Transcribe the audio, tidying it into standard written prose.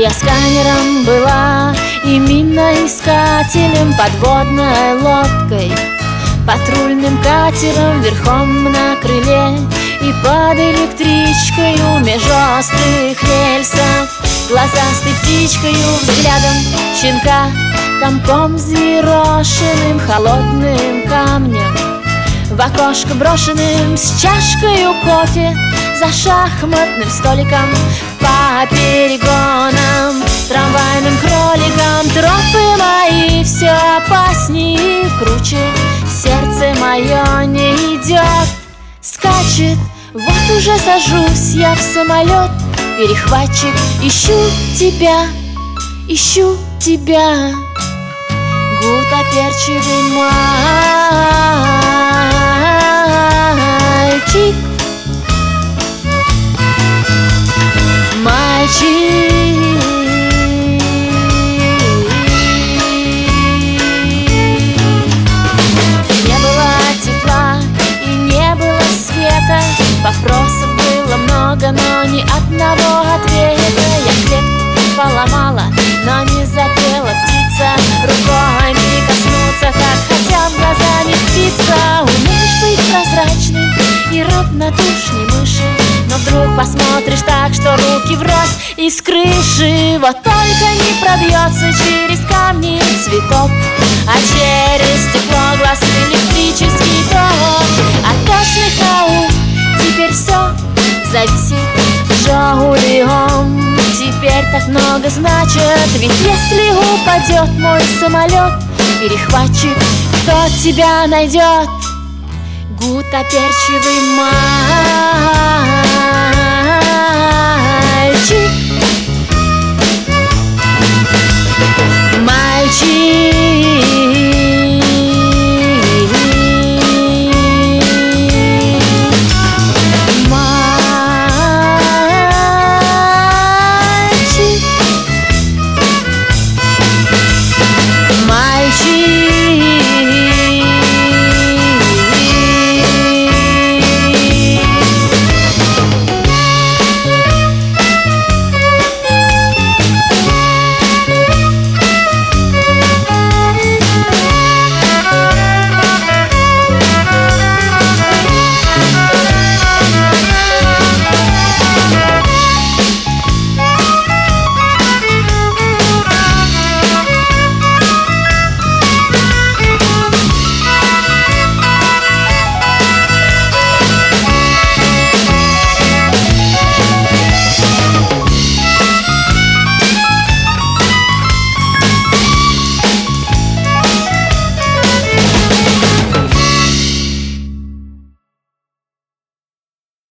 Я сканером была и миноискателем, подводной лодкой, патрульным катером, верхом на крыле и под электричкою меж острых рельсов, глазастой птичкою, взглядом щенка, комком взъерошенным, холодным камнем, в окошко брошенным, с чашкою кофе, за шахматным столиком, по перегонам, трамвайным кроликам. Тропы мои все опаснее и круче, сердце мое не идет, скачет. Вот уже сажусь я в самолет, перехватчик, ищу тебя, ищу тебя. Гутоперчивый мальчик, мальчик. Не было тепла и не было света, вопросов было много, но ни одного ответа. Я клетку поломала, но не запела птица, рукой не коснуться, как хотят глазами впиться. Умеешь быть прозрачным и равнодушней мыши, но вдруг посмотришь так, что руки врозь и с крыши. Вот только не пробьется через камни цветов, а через стекло глаз электрический ток. От точных наук теперь все зависит Жигулем. Теперь так много значит, ведь если упадет мой самолет, перехватчик, кто тебя найдет? Гутоперчивый мальчик.